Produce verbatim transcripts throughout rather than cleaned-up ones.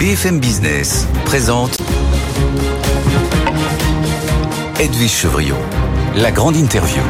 B F M Business présente Edwige Chevrillon, la grande interview.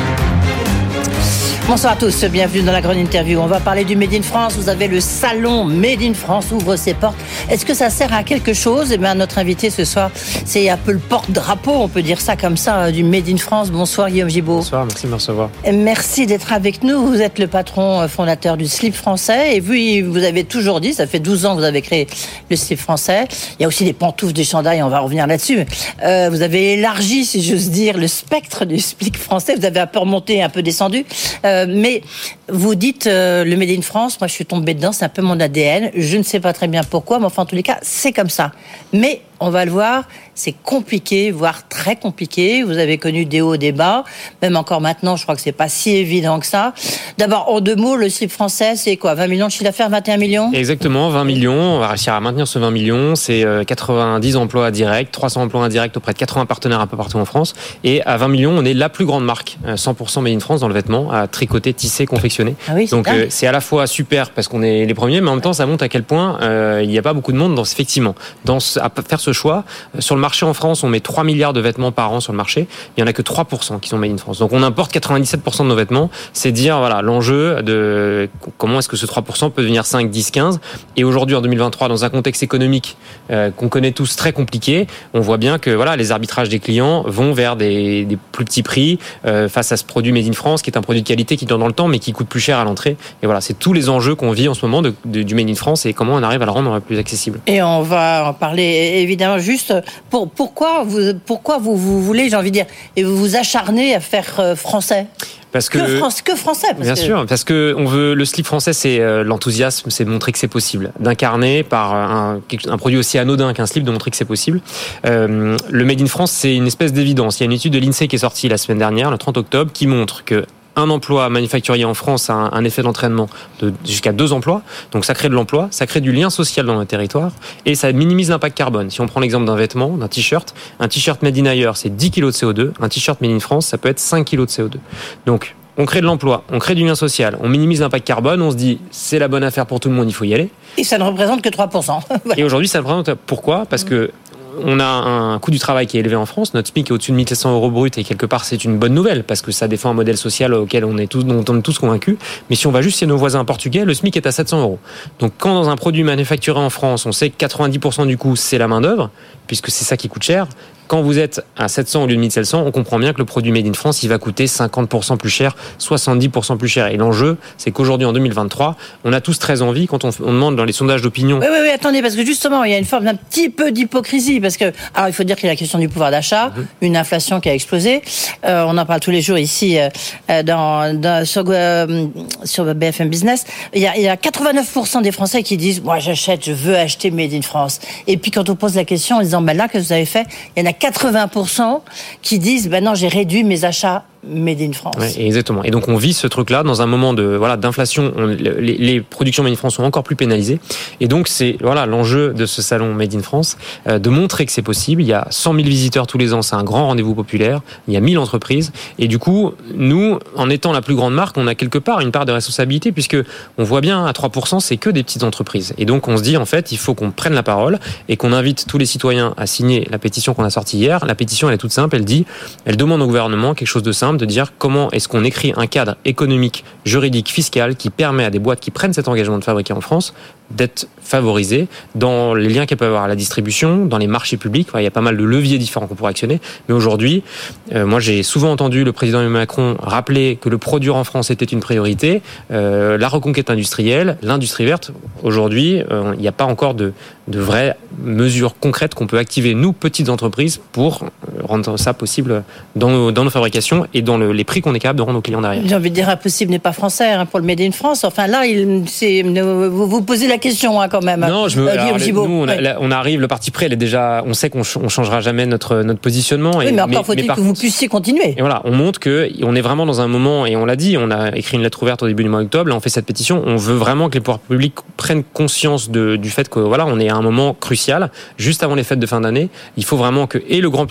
Bonsoir à tous, bienvenue dans la grande interview. On va parler du Made in France. Vous avez le salon Made in France ouvre ses portes. Est-ce que ça sert à quelque chose? Eh bien, notre invité ce soir, c'est un peu le porte-drapeau, on peut dire ça comme ça, du Made in France. Bonsoir Guillaume Gibault. Bonsoir, merci de me recevoir. Merci d'être avec nous. Vous êtes le patron fondateur du slip français. Et vous, vous avez toujours dit, ça fait douze ans que vous avez créé le slip français. Il y a aussi des pantoufles, des chandails, on va revenir là-dessus. Euh, vous avez élargi, si j'ose dire, le spectre du slip français. Vous avez un peu remonté, un peu descendu. Euh, mais vous dites euh, le Made in France, moi je suis tombée dedans, c'est un peu mon A D N. Je ne sais pas très bien pourquoi, mais enfin en tous les cas, c'est comme ça. Mais on va le voir, c'est compliqué, voire très compliqué. Vous avez connu des hauts, des bas. Même encore maintenant, je crois que c'est pas si évident que ça. D'abord, en deux mots, le slip français, c'est quoi? vingt millions de chiffre d'affaires, vingt et un millions? Exactement, vingt millions. On va réussir à maintenir ce vingt millions. C'est quatre-vingt-dix emplois directs, trois cents emplois indirects auprès de quatre-vingts partenaires un peu partout en France. Et à vingt millions, on est la plus grande marque, cent pour cent Made in France dans le vêtement, à tricoter, tisser, confectionner. Ah oui, c'est Donc euh, c'est à la fois super parce qu'on est les premiers, mais en même temps, ça montre à quel point euh, il n'y a pas beaucoup de monde dans, effectivement, dans ce, à faire ce choix. Sur le marché en France, on met trois milliards de vêtements par an sur le marché. Il n'y en a que trois pour cent qui sont made in France. Donc on importe quatre-vingt-dix-sept pour cent de nos vêtements. C'est dire voilà l'enjeu de comment est-ce que ce trois pour cent peut devenir cinq, dix, quinze. Et aujourd'hui, en deux mille vingt-trois, dans un contexte économique euh, qu'on connaît tous très compliqué, on voit bien que voilà les arbitrages des clients vont vers des, des plus petits prix euh, face à ce produit made in France, qui est un produit de qualité qui dure dans le temps, mais qui coûte plus cher à l'entrée. Et voilà, c'est tous les enjeux qu'on vit en ce moment de, de, du made in France et comment on arrive à le rendre plus accessible. Et on va en parler évidemment juste. Pour, pourquoi, vous, pourquoi vous, vous voulez, j'ai envie de dire, et vous vous acharnez à faire euh, français? Parce que, que, France, que français parce Bien que... sûr, parce que on veut le slip français, c'est euh, l'enthousiasme, c'est de montrer que c'est possible, d'incarner par un, un produit aussi anodin qu'un slip, de montrer que c'est possible. Euh, le Made in France, c'est une espèce d'évidence. Il y a une étude de l'INSEE qui est sortie la semaine dernière, le trente octobre, qui montre que un emploi manufacturier en France a un, un effet d'entraînement de jusqu'à deux emplois. Donc ça crée de l'emploi, ça crée du lien social dans le territoire et ça minimise l'impact carbone. Si on prend l'exemple d'un vêtement, d'un t-shirt, un t-shirt made in ailleurs, c'est dix kilos de C O deux. Un t-shirt made in France, ça peut être cinq kilos de C O deux. Donc on crée de l'emploi, on crée du lien social, on minimise l'impact carbone, on se dit c'est la bonne affaire pour tout le monde, il faut y aller. Et ça ne représente que trois pour cent. Voilà. Et aujourd'hui, ça représente pourquoi ? Parce que on a un coût du travail qui est élevé en France. Notre SMIC est au-dessus de mille sept cents euros brut et quelque part c'est une bonne nouvelle parce que ça défend un modèle social auquel on est tous, dont on est tous convaincus. Mais si on va juste chez nos voisins portugais, le SMIC est à sept cents euros. Donc quand dans un produit manufacturé en France, on sait que quatre-vingt-dix pour cent du coût c'est la main d'œuvre, puisque c'est ça qui coûte cher. Quand vous êtes à sept cents au lieu de mille sept cents, on comprend bien que le produit Made in France, il va coûter cinquante pour cent plus cher, soixante-dix pour cent plus cher. Et l'enjeu, c'est qu'aujourd'hui, en deux mille vingt-trois, on a tous très envie, quand on, on demande dans les sondages d'opinion... Oui, oui, oui, attendez, parce que justement, il y a une forme d'un petit peu d'hypocrisie, parce que, alors il faut dire qu'il y a la question du pouvoir d'achat, mmh. une inflation qui a explosé. Euh, on en parle tous les jours ici, euh, dans, dans, sur, euh, sur B F M Business. Il y, a, il y a quatre-vingt-neuf pour cent des Français qui disent, moi j'achète, je veux acheter Made in France. Et puis quand on pose la question en disant, ben là, qu'est-ce que vous avez fait? Il y en a quatre-vingts pour cent qui disent ben non, j'ai réduit mes achats Made in France. Ouais, exactement. Et donc on vit ce truc-là dans un moment de voilà d'inflation. On, les, les productions Made in France sont encore plus pénalisées. Et donc c'est voilà l'enjeu de ce salon Made in France, euh, de montrer que c'est possible. Il y a cent mille visiteurs tous les ans, c'est un grand rendez-vous populaire. Il y a mille entreprises. Et du coup, nous, en étant la plus grande marque, on a quelque part une part de responsabilité puisque on voit bien à trois pour cent, c'est que des petites entreprises. Et donc on se dit en fait, il faut qu'on prenne la parole et qu'on invite tous les citoyens à signer la pétition qu'on a sortie hier. La pétition, elle est toute simple. Elle dit, elle demande au gouvernement quelque chose de simple, de dire comment est-ce qu'on écrit un cadre économique, juridique, fiscal qui permet à des boîtes qui prennent cet engagement de fabriquer en France d'être favorisées dans les liens qu'elles peuvent avoir à la distribution, dans les marchés publics. Enfin, il y a pas mal de leviers différents qu'on pourrait actionner. Mais aujourd'hui, euh, moi j'ai souvent entendu le président Emmanuel Macron rappeler que le produire en France était une priorité, euh, la reconquête industrielle, l'industrie verte. Aujourd'hui, euh, il n'y a pas encore de, de vraies mesures concrètes qu'on peut activer, nous, petites entreprises, pour rendre ça possible dans nos, dans nos fabrications et dans le, les prix qu'on est capable de rendre aux clients derrière. J'ai envie de dire impossible n'est pas français hein, pour le Made in France. Enfin là, il, c'est, vous vous posez la question hein, quand même. Non, je me, euh, alors, les, nous, on, a, ouais. là, on arrive, le parti pris, elle est déjà, on sait qu'on ne changera jamais notre, notre positionnement. Oui, et, mais encore mais, faut-il mais que vous puissiez continuer. Et voilà, on montre qu'on est vraiment dans un moment, et on l'a dit, on a écrit une lettre ouverte au début du mois d'octobre, là on fait cette pétition, on veut vraiment que les pouvoirs publics prennent conscience de, du fait que voilà, on est à un moment crucial, juste avant les fêtes de fin d'année. Il faut vraiment que et le grand public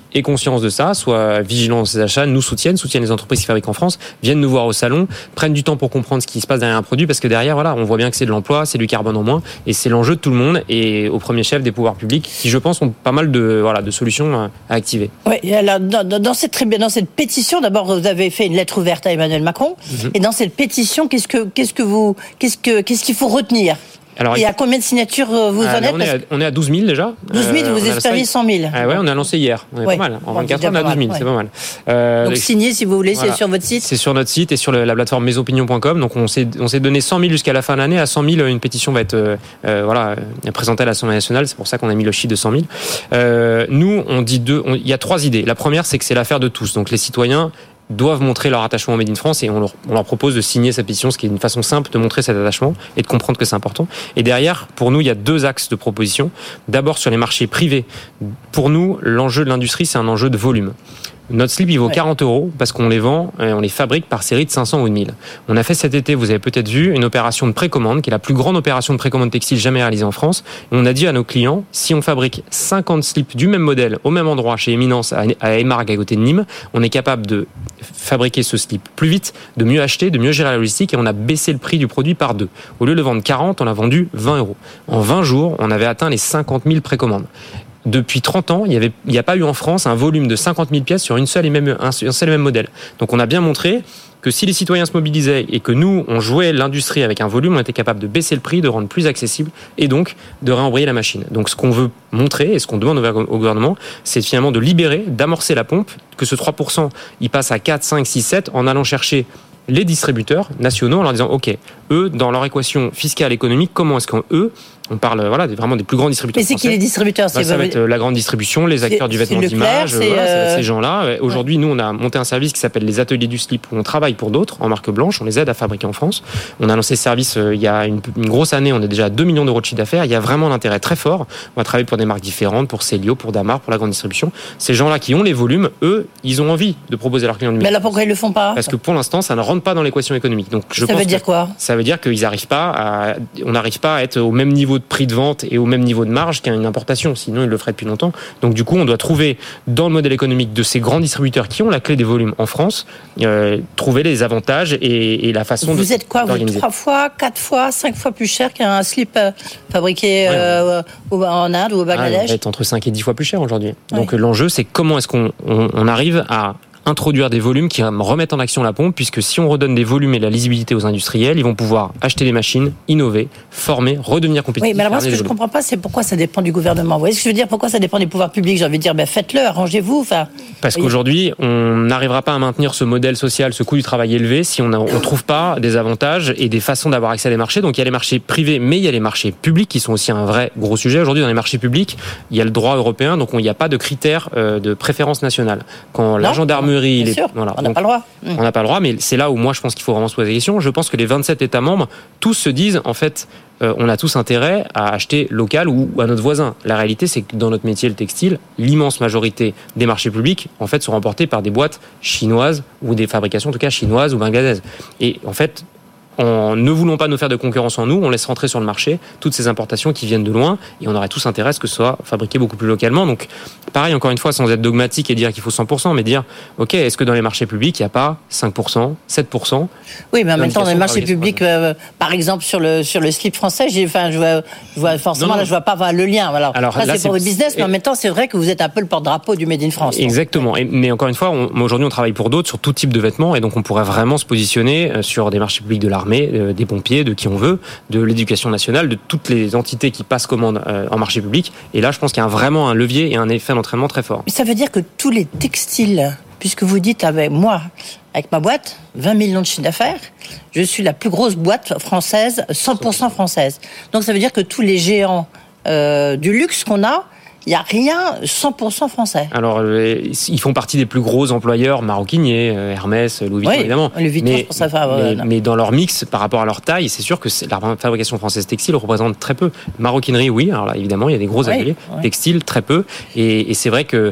aient conscience de ça, soient vigilants dans ses achats, nous soutiennent, soutiennent les entreprises qui fabriquent en France, viennent nous voir au salon, prennent du temps pour comprendre ce qui se passe derrière un produit, parce que derrière, voilà, on voit bien que c'est de l'emploi, c'est du carbone en moins, et c'est l'enjeu de tout le monde, et au premier chef des pouvoirs publics, qui, je pense, ont pas mal de, voilà, de solutions à, à activer. Oui, alors, dans, dans, cette, dans cette pétition, d'abord, vous avez fait une lettre ouverte à Emmanuel Macron, mm-hmm. et dans cette pétition, qu'est-ce que, qu'est-ce que vous, qu'est-ce que, qu'est-ce qu'il faut retenir? Alors, et à combien de signatures vous ah, en êtes? on, est à, on est à douze mille déjà. douze mille, euh, vous espériez cent mille. Ah ouais, on a lancé hier. On est ouais. pas mal. En vingt-quatre heures, on a douze mille, ouais. C'est pas mal. Euh, Donc, signé, si vous voulez, voilà. C'est sur votre site? C'est sur notre site et sur le, la plateforme mes opinions point com. Donc, on s'est, on s'est donné cent mille jusqu'à la fin de l'année. À cent mille, une pétition va être euh, euh, voilà, présentée à l'Assemblée nationale. C'est pour ça qu'on a mis le chiffre de cent mille. Euh, nous, on dit deux. Il y a trois idées. La première, c'est que c'est l'affaire de tous. Donc, les citoyens doivent montrer leur attachement au Made in France et on leur, on leur propose de signer cette pétition, ce qui est une façon simple de montrer cet attachement et de comprendre que c'est important. Et derrière, pour nous, il y a deux axes de proposition. D'abord, sur les marchés privés. Pour nous, l'enjeu de l'industrie, c'est un enjeu de volume. Notre slip, il vaut ouais. quarante euros parce qu'on les vend, et on les fabrique par série de cinq cents ou de mille. On a fait cet été, vous avez peut-être vu, une opération de précommande, qui est la plus grande opération de précommande textile jamais réalisée en France. Et on a dit à nos clients, si on fabrique cinquante slips du même modèle, au même endroit, chez Eminence, à Émargues, à côté de Nîmes, on est capable de fabriquer ce slip plus vite, de mieux acheter, de mieux gérer la logistique, et on a baissé le prix du produit par deux. Au lieu de le vendre quarante, on l'a vendu vingt euros. En vingt jours, on avait atteint les cinquante mille précommandes. Depuis trente ans, il n'y avait, il n'y a pas eu en France un volume de cinquante mille pièces sur une seule et même, un seul et même modèle. Donc on a bien montré que si les citoyens se mobilisaient et que nous, on jouait l'industrie avec un volume, on était capable de baisser le prix, de rendre plus accessible et donc de réembrayer la machine. Donc ce qu'on veut montrer et ce qu'on demande au gouvernement, c'est finalement de libérer, d'amorcer la pompe, que ce trois pour cent, il passe à quatre, cinq, six, sept en allant chercher les distributeurs nationaux en leur disant, OK, eux, dans leur équation fiscale économique, comment est-ce qu'eux, on parle voilà, vraiment des plus grands distributeurs. Mais c'est français. Qui les distributeurs? Bah, ça va être la grande distribution, les acteurs du vêtement d'image, c'est voilà, euh... ces gens-là. Aujourd'hui, ouais. nous, on a monté un service qui s'appelle les ateliers du slip, où on travaille pour d'autres, en marque blanche, on les aide à fabriquer en France. On a lancé ce service euh, il y a une, une grosse année, on est déjà à deux millions d'euros de chiffre d'affaires. Il y a vraiment un intérêt très fort. On va travailler pour des marques différentes, pour Célio, pour Damar, pour la grande distribution. Ces gens-là qui ont les volumes, eux, ils ont envie de proposer à leurs clients du Mais alors pourquoi ils le font pas? Parce que pour l'instant, ça ne rentre pas dans l'équation économique. Donc, je ça pense veut dire quoi? Ça veut dire qu'ils n'arrivent pas à, on n'arrive pas à être au même niveau de prix de vente et au même niveau de marge qu'une importation, sinon ils le feraient depuis longtemps. Donc du coup, on doit trouver dans le modèle économique de ces grands distributeurs qui ont la clé des volumes en France, euh, trouver les avantages et, et la façon. Vous de, êtes quoi, vous, trois fois, quatre fois, cinq fois plus cher qu'un slip euh, fabriqué ouais, euh, ouais. en Inde ou au Bangladesh? Ah, on va être entre cinq et dix fois plus cher aujourd'hui. Ouais. Donc l'enjeu, c'est comment est-ce qu'on on, on arrive à introduire des volumes qui remettent en action la pompe, puisque si on redonne des volumes et de la lisibilité aux industriels, ils vont pouvoir acheter des machines, innover, former, redevenir compétitifs. Oui, mais alors moi, ce que je ne comprends pas, c'est pourquoi ça dépend du gouvernement. Vous voyez ce que je veux dire? Pourquoi ça dépend des pouvoirs publics? J'ai envie de dire, ben, faites-le, arrangez-vous. Enfin, Parce qu'aujourd'hui, on n'arrivera pas à maintenir ce modèle social, ce coût du travail élevé, si on ne trouve pas des avantages et des façons d'avoir accès à des marchés. Donc il y a les marchés privés, mais il y a les marchés publics qui sont aussi un vrai gros sujet. Aujourd'hui, dans les marchés publics, il y a le droit européen, donc il n'y a pas de critères de préférence nationale. Quand non, la gendarmerie... Bien les, sûr. voilà, On n'a pas le droit. On n'a pas le droit, mais c'est là où moi je pense qu'il faut vraiment se poser la question. Je pense que les vingt-sept États membres, tous se disent, en fait, euh, on a tous intérêt à acheter local ou à notre voisin. La réalité, c'est que dans notre métier, le textile, l'immense majorité des marchés publics, en fait, sont remportés par des boîtes chinoises ou des fabrications, en tout cas, chinoises ou bangladaises. Et en fait, en ne voulant pas nous faire de concurrence en nous, on laisse rentrer sur le marché toutes ces importations qui viennent de loin et on aurait tous intérêt à ce que ce soit fabriqué beaucoup plus localement. Donc, pareil, encore une fois, sans être dogmatique et dire qu'il faut cent pour cent, mais dire, OK, est-ce que dans les marchés publics, il n'y a pas cinq pour cent, sept pour cent? Oui, mais en même temps, dans les marchés publics, euh, par exemple, sur le, sur le slip français, j'ai, enfin, je vois, je vois forcément, non, non. là, je vois pas enfin, le lien. Alors, Alors là, là, c'est pour le business, mais en même temps, c'est vrai que vous êtes un peu le porte-drapeau du Made in France. Exactement. Et, mais encore une fois, on, aujourd'hui, on travaille pour d'autres sur tout type de vêtements et donc on pourrait vraiment se positionner sur des marchés publics de l'armée, euh, des pompiers, de qui on veut, de l'éducation nationale, de toutes les entités qui passent commande euh, en marché public. Et là, je pense qu'il y a vraiment un levier et un effet d'entraînement très fort. Mais ça veut dire que tous les textiles, puisque vous dites avec moi, avec ma boîte, vingt millions de chiffre d'affaires, je suis la plus grosse boîte française, cent pour cent française. Donc ça veut dire que tous les géants euh, du luxe qu'on a, il n'y a rien cent pour cent français. Alors, euh, ils font partie des plus gros employeurs maroquiniers, euh, Hermès, Louis Vuitton, oui, évidemment. Louis Vuitton, mais, pour ça, enfin, mais, euh, mais dans leur mix, par rapport à leur taille, c'est sûr que c'est, la fabrication française textile représente très peu. Maroquinerie, oui. Alors là, évidemment, il y a des gros ateliers. Oui, oui. Textile, très peu. Et, et c'est vrai que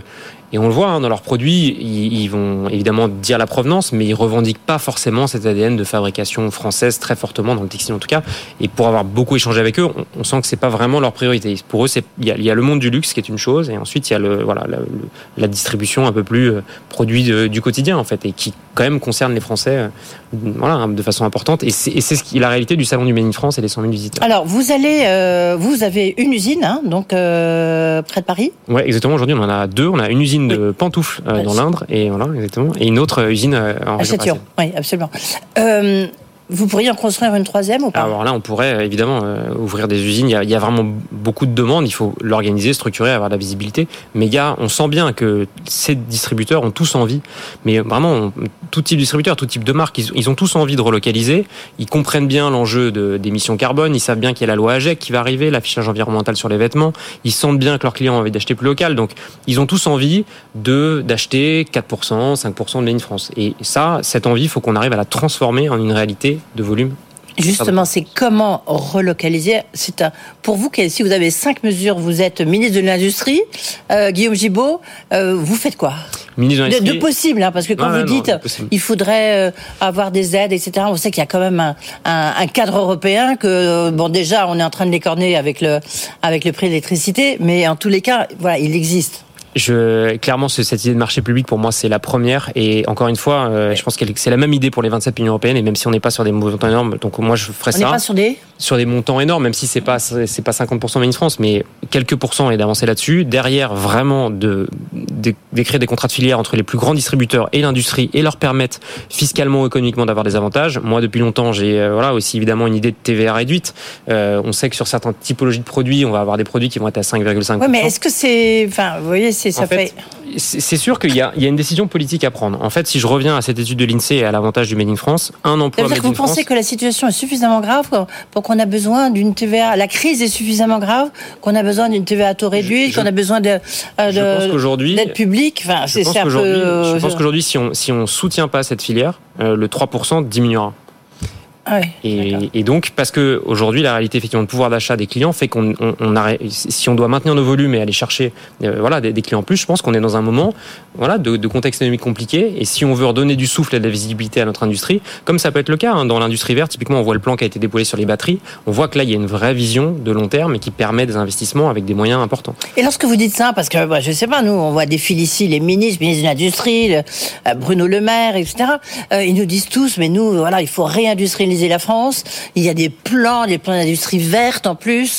Et on le voit hein, dans leurs produits, ils, ils vont évidemment dire la provenance, mais ils revendiquent pas forcément cet A D N de fabrication française très fortement dans le textile en tout cas. Et pour avoir beaucoup échangé avec eux, on, on sent que c'est pas vraiment leur priorité. Pour eux, c'est il y a, il y a le monde du luxe qui est une chose, et ensuite il y a le voilà la, le, la distribution un peu plus euh, produit de, du quotidien en fait, et qui quand même concerne les Français euh, voilà de façon importante. Et c'est, et c'est ce qui est la réalité du salon du Made in France et les cent mille visiteurs. Alors vous allez, euh, vous avez une usine, hein, donc euh, près de Paris. Ouais, exactement. Aujourd'hui, on en a deux. On a une usine de pantoufles euh, dans l'Indre, et voilà, exactement, et une autre usine euh, en région parisienne. Oui, absolument. Euh, Vous pourriez en construire une troisième ou pas ? Alors là, on pourrait évidemment euh, ouvrir des usines. Il y, a, il y a vraiment beaucoup de demandes. Il faut l'organiser, structurer, avoir de la visibilité. Mais il y a, on sent bien que ces distributeurs ont tous envie, mais vraiment on, tout type de distributeur, tout type de marque, ils, ils ont tous envie de relocaliser. Ils comprennent bien l'enjeu de, d'émissions carbone. Ils savent bien qu'il y a la loi AGEC qui va arriver, l'affichage environnemental sur les vêtements. Ils sentent bien que leurs clients ont envie d'acheter plus local. Donc, ils ont tous envie de d'acheter quatre pour cent, cinq pour cent de Made in France. Et ça, cette envie, il faut qu'on arrive à la transformer en une réalité de volume. Justement, c'est comment relocaliser. C'est un, pour vous, si vous avez cinq mesures, vous êtes ministre de l'Industrie, euh, Guillaume Gibault, euh, vous faites quoi ? Ministre de l'Industrie. De, de possible, hein, parce que quand non, vous non, dites non, il faudrait euh, avoir des aides, et cetera, on sait qu'il y a quand même un, un, un cadre européen que, euh, bon, déjà, on est en train de l'écorner avec le, avec le prix de l'électricité, mais en tous les cas, voilà, il existe. Je, clairement, cette idée de marché public, pour moi, c'est la première. Et encore une fois, euh, je pense que c'est la même idée pour les vingt-sept millions européennes. Et même si on n'est pas sur des montants énormes, donc moi, je ferais on ça. On n'est pas sur des sur des montants énormes, même si c'est pas c'est pas cinquante pour cent Made in France, mais quelques pourcents et d'avancer là-dessus. Derrière, vraiment de, de d'écrire des contrats de filière entre les plus grands distributeurs et l'industrie et leur permettre fiscalement ou économiquement d'avoir des avantages. Moi, depuis longtemps, j'ai euh, voilà aussi évidemment une idée de T V A réduite. Euh, on sait que sur certaines typologies de produits, on va avoir des produits qui vont être à cinq virgule cinq pour cent. Oui, mais est-ce que c'est, enfin, vous voyez, c'est ça en fait, fait... C'est sûr qu'il y a, il y a une décision politique à prendre. En fait, si je reviens à cette étude de l'INSEE et à l'avantage du Made in France, un emploi Made in France... Vous pensez que la situation est suffisamment grave pour qu'on a besoin d'une T V A... La crise est suffisamment grave qu'on a besoin d'une T V A à taux réduit, je, qu'on a besoin de, euh, je pense qu'aujourd'hui, d'aide publique. Enfin, c'est, c'est un peu... Je pense qu'aujourd'hui, si on si on soutient pas cette filière, euh, le trois pour cent diminuera. Ah oui, et, et donc, parce que aujourd'hui, la réalité effectivement de pouvoir d'achat des clients fait qu'on on, on arrête, si on doit maintenir nos volumes et aller chercher euh, voilà des, des clients en plus, je pense qu'on est dans un moment voilà de, de contexte économique compliqué. Et si on veut redonner du souffle et de la visibilité à notre industrie, comme ça peut être le cas hein, dans l'industrie verte, typiquement on voit le plan qui a été déployé sur les batteries, on voit que là il y a une vraie vision de long terme et qui permet des investissements avec des moyens importants. Et lorsque vous dites ça, parce que bah, je sais pas, nous on voit défiler ici les ministres, ministres de l'Industrie, le, euh, Bruno Le Maire, et cetera. Euh, ils nous disent tous, mais nous voilà, il faut réindustrialiser la France. Il y a des plans, des plans d'industrie verte en plus.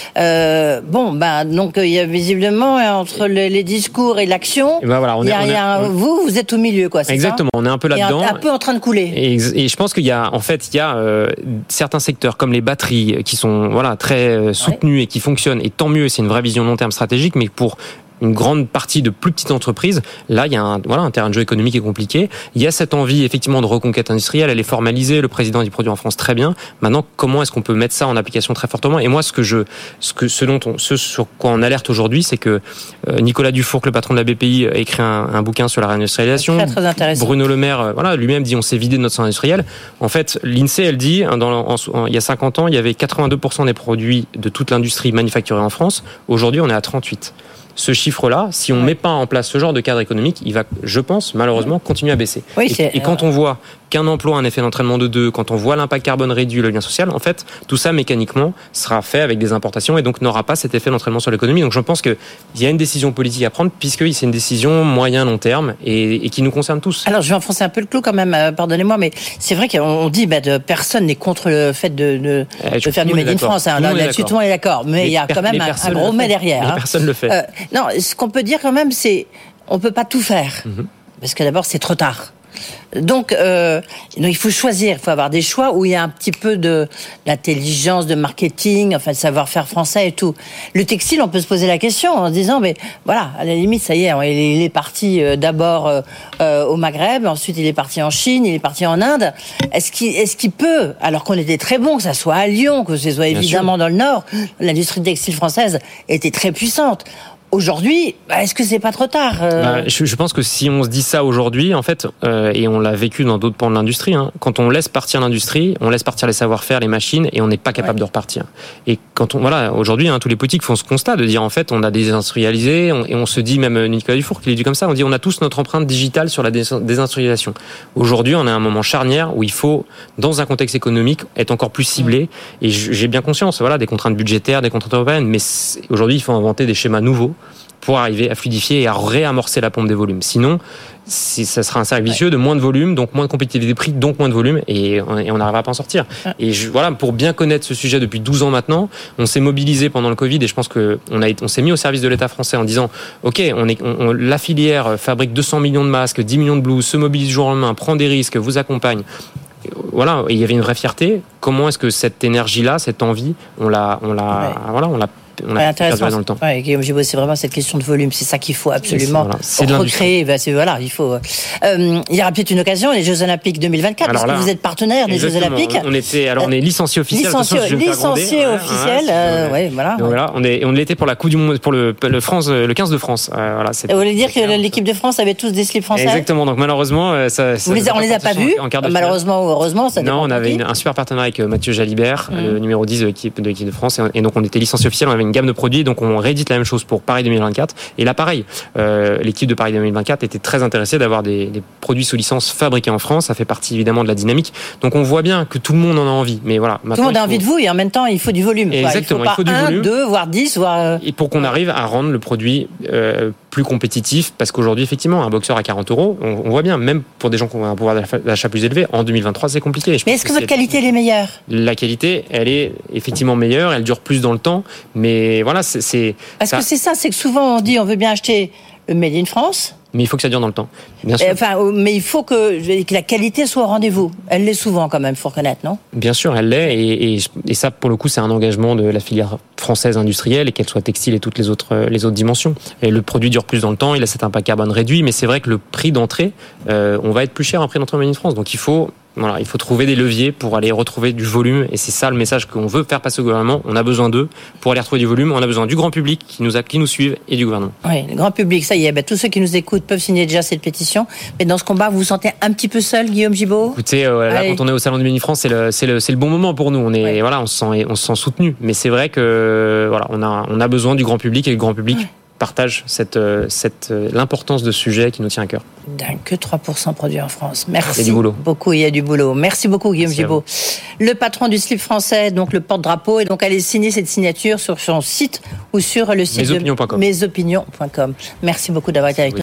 Euh, bon, ben donc il y a visiblement entre les, les discours et l'action. Et ben voilà, on il y a, est, on il y a est, un, vous, vous êtes au milieu, quoi. C'est exactement. Ça on est un peu là-dedans. Et un, un peu en train de couler. Et, et je pense qu'il y a, en fait, il y a euh, certains secteurs comme les batteries qui sont voilà très euh, soutenus ouais. et qui fonctionnent. Et tant mieux, c'est une vraie vision long terme stratégique, mais pour une grande partie de plus petites entreprises, là, il y a un, voilà, un terrain de jeu économique qui est compliqué. Il y a cette envie, effectivement, de reconquête industrielle. Elle est formalisée. Le président dit produit en France très bien. Maintenant, comment est-ce qu'on peut mettre ça en application très fortement? Et moi, ce que je, ce que, ce dont on, ce sur quoi on alerte aujourd'hui, c'est que euh, Nicolas Dufourcq, le patron de la B P I, a écrit un, un bouquin sur la réindustrialisation. Très, très intéressant. Bruno Le Maire, euh, voilà, lui-même dit on s'est vidé de notre centre industriel. En fait, l'INSEE, elle dit, dans, en, en, il y a cinquante ans, il y avait quatre-vingt-deux pour cent des produits de toute l'industrie manufacturée en France. Aujourd'hui, on est à trente-huit. Ce chiffre-là, si on ne met pas en place ce genre de cadre économique, il va, je pense, malheureusement, continuer à baisser. Oui, et, c'est... et quand on voit qu'un emploi a un effet d'entraînement de deux, quand on voit l'impact carbone réduit, le lien social, en fait, tout ça, mécaniquement, sera fait avec des importations et donc n'aura pas cet effet d'entraînement sur l'économie. Donc je pense qu'il y a une décision politique à prendre puisque c'est une décision moyen-long terme et, et qui nous concerne tous. Alors je vais enfoncer un peu le clou quand même, euh, pardonnez-moi, mais c'est vrai qu'on dit bah, de, personne n'est contre le fait de, de, euh, de faire du Made in France. Hein, là, là-dessus, tout le monde est d'accord. Mais il y a quand même un, un gros mais derrière. Hein. Hein. Personne ne le fait. Euh, non, ce qu'on peut dire quand même, c'est on peut pas tout faire. Mm-hmm. Parce que d'abord, c'est trop tard. Donc, euh, donc, il faut choisir, il faut avoir des choix où il y a un petit peu de d'intelligence, de marketing, enfin de savoir-faire français et tout. Le textile, on peut se poser la question en se disant, mais voilà, à la limite, ça y est, il est parti d'abord euh, au Maghreb, ensuite il est parti en Chine, il est parti en Inde. Est-ce qu'il, est-ce qu'il peut, alors qu'on était très bon, que ça soit à Lyon, que ce soit évidemment dans le Nord, l'industrie textile française était très puissante. aujourd'hui, bah, est-ce que c'est pas trop tard euh... bah, je, je pense que si on se dit ça aujourd'hui, en fait, euh, et on l'a vécu dans d'autres pans de l'industrie, hein, quand on laisse partir l'industrie, on laisse partir les savoir-faire, les machines, et on n'est pas capable ouais. de repartir. Et quand on, voilà, aujourd'hui, hein, tous les politiques font ce constat de dire, en fait, on a désindustrialisé, on, et on se dit, même Nicolas Dufour qui l'a dit comme ça, on dit, on a tous notre empreinte digitale sur la désindustrialisation. Aujourd'hui, on est à un moment charnière où il faut, dans un contexte économique, être encore plus ciblé. Et j'ai bien conscience, voilà, des contraintes budgétaires, des contraintes européennes, mais aujourd'hui, il faut inventer des schémas nouveaux pour arriver à fluidifier et à réamorcer la pompe des volumes. Sinon, si, ça sera un cercle vicieux de moins de volume, donc moins de compétitivité des prix, donc moins de volume, et on n'arrivera pas à en sortir. Ouais. Et je, voilà, pour bien connaître ce sujet depuis douze ans maintenant, on s'est mobilisé pendant le Covid, et je pense que on a, on s'est mis au service de l'État français en disant, ok, on est, on, on, la filière fabrique deux cents millions de masques, dix millions de blouses, se mobilise jour en main, prend des risques, vous accompagne. Voilà, et il y avait une vraie fierté. Comment est-ce que cette énergie-là, cette envie, on l'a, on l'a, ouais. voilà, on l'a. On a ouais, intéressant dans le temps. Ouais, Guillaume Gibaud, c'est vraiment cette question de volume, c'est ça qu'il faut absolument c'est, voilà, c'est recréer. Ben, c'est, voilà, il faut. Euh, il y aura peut-être une occasion, les Jeux Olympiques deux mille vingt-quatre, alors parce là, que vous êtes partenaire des Jeux Olympiques. On était, alors on est licencié officiel. Licencié, façon, licencié officiel. Ouais, euh, ouais, voilà. Donc, voilà, on est, on l'était pour la Coupe du Monde, pour le, le France, le quinze de France. Euh, voilà. Vous voulez dire que l'équipe de France avait tous des slips français? Exactement. Donc malheureusement, ça. Vous les, on les a pas vus. Malheureusement ou heureusement, ça dépend. Non, on avait un super partenariat avec Mathieu Jalibert, le numéro dix de l'équipe de l'équipe de France, et donc on était licencié officiel. On avait une gamme de produits, donc on réédite la même chose pour Paris deux mille vingt-quatre. Et là, pareil, euh, l'équipe de Paris deux mille vingt-quatre était très intéressée d'avoir des, des produits sous licence fabriqués en France. Ça fait partie évidemment de la dynamique. Donc on voit bien que tout le monde en a envie. Mais voilà, tout le monde a faut... envie de vous et en même temps il faut du volume. Exactement, il faut, pas il faut du un, volume. deux, voire dix, voire. Et pour qu'on arrive à rendre le produit euh, plus compétitif, parce qu'aujourd'hui effectivement un boxeur à quarante euros, on, on voit bien, même pour des gens qui ont un pouvoir d'achat plus élevé, en deux mille vingt-trois c'est compliqué. Mais est-ce que, que votre qualité elle est meilleure? La qualité, elle est effectivement meilleure, elle dure plus dans le temps, mais voilà, c'est. c'est parce ça... que c'est ça, c'est que souvent on dit on veut bien acheter le Made in France. Mais il faut que ça dure dans le temps, bien sûr. Enfin, mais il faut que, que la qualité soit au rendez-vous. Elle l'est souvent quand même, il faut reconnaître, non? Bien sûr, elle l'est, et, et, et ça, pour le coup, c'est un engagement de la filière française industrielle, et qu'elle soit textile et toutes les autres, les autres dimensions. Et le produit dure plus dans le temps, il a cet impact carbone réduit, mais c'est vrai que le prix d'entrée, euh, on va être plus cher en prix d'entrée Made in France. Donc il faut... Voilà, il faut trouver des leviers pour aller retrouver du volume, et c'est ça le message qu'on veut faire passer au gouvernement. On a besoin d'eux pour aller retrouver du volume. On a besoin du grand public qui nous a, qui nous suivent, et du gouvernement. Oui, le grand public, ça y est. Ben, tous ceux qui nous écoutent peuvent signer déjà cette pétition. Mais dans ce combat, vous vous sentez un petit peu seul, Guillaume Gibaud? Écoutez, euh, là, quand on est au salon du Made in France, c'est le, c'est le, c'est le bon moment pour nous. On est, ouais. voilà, on se sent, on se sent soutenu. Mais c'est vrai que, voilà, on a, on a besoin du grand public, et le grand public. Ouais. Partage cette, cette, l'importance de ce sujet qui nous tient à cœur. Que trois pour cent produits en France. Merci il y a du boulot. beaucoup, il y a du boulot. Merci beaucoup Guillaume Gibaud. Le patron du slip français, donc le porte-drapeau, et donc allez signer cette signature sur son site ou sur le site mesopinions point com. de mesopinions point com. Merci beaucoup d'avoir été avec nous.